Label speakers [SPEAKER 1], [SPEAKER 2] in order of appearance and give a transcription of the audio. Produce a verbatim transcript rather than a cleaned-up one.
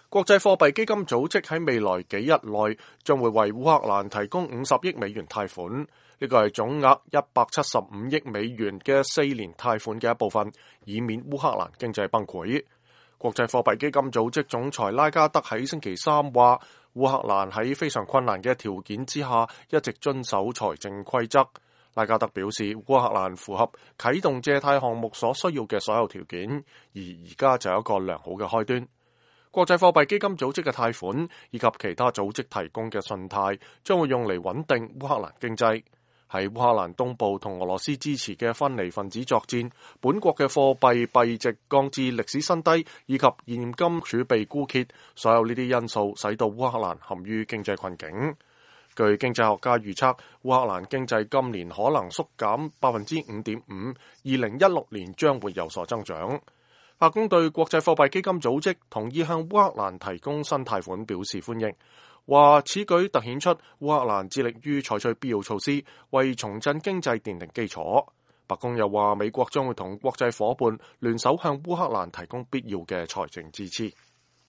[SPEAKER 1] 國際貨幣基金組織喺未來幾日內將會為烏克蘭提供五十億美元貸款，呢個係總額一百七十五億美元嘅四年貸款嘅一部分，以免烏克蘭經濟崩潰。國際貨幣基金組織總裁拉加德喺星期三話，烏克蘭喺非常困難嘅條件之下一直遵守財政規則。拉加德表示，烏克蘭符合啟動借貸項目所需要嘅所有條件，而而家就有一個良好嘅開端。國際貨幣基金組織嘅貸款以及其他組織提供嘅信貸將會用嚟穩定烏克蘭經濟。喺烏克蘭東部同俄羅斯支持嘅分離分子作戰，本國嘅貨幣幣值降至歷史新低，以及現金儲備枯竭，所有呢啲因素使到烏克蘭陷於經濟困境。據經濟學家預測，烏克蘭經濟今年可能縮減百分之五點五，二零一六年將會有所增長。白宮對國際貨幣基金組織同意向烏克蘭提供新貸款表示歡迎，話此舉凸顯出烏克蘭致力於採取必要措施，為重振經濟奠定基礎。白宮又話，美國將會同國際夥伴聯手向烏克蘭提供必要嘅財政支持。